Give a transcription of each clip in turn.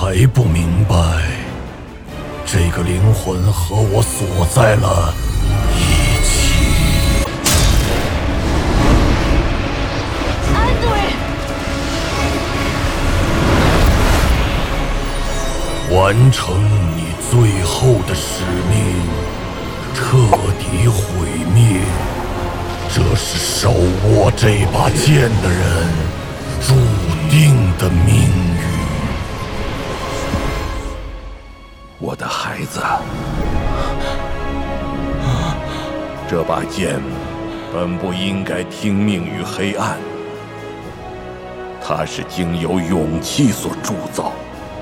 还不明白，这个灵魂和我锁在了一起。 安对， 完成你最后的使命，彻底毁灭。这是手握这把剑的人注定的命运。 我的孩子，这把剑本不应该听命于黑暗，它是经由勇气所铸造。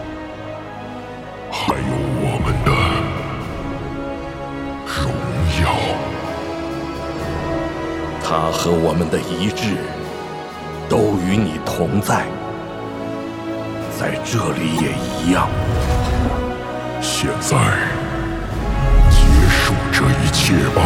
还有我们的荣耀。 它和我们的遗志都与你同在，在这里也一样。 现在，结束这一切吧。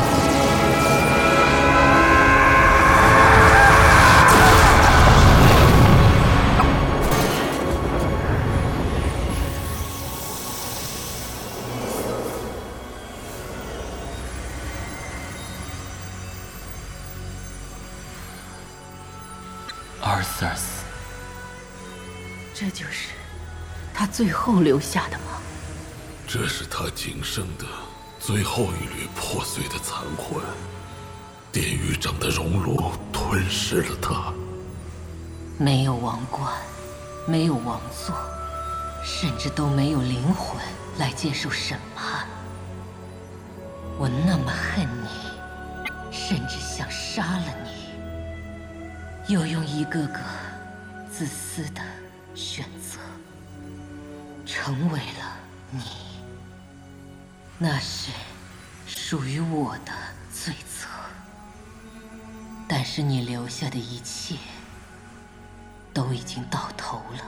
Arthas， 这就是他最后留下的吗？ 这是他仅剩的最后一缕破碎的残魂，典狱长的熔炉吞噬了他。 没有王冠，没有王座，甚至都没有灵魂来接受审判。我那么恨你，甚至想杀了你，又用一个个自私的选择，成为了你。那是属于我的罪责，但是你留下的一切都已经到头了。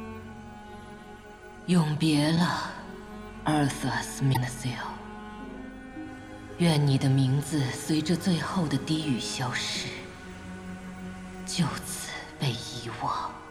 永别了 Arthas Menethil， 愿你的名字随着最后的低语消失，就此被遗忘。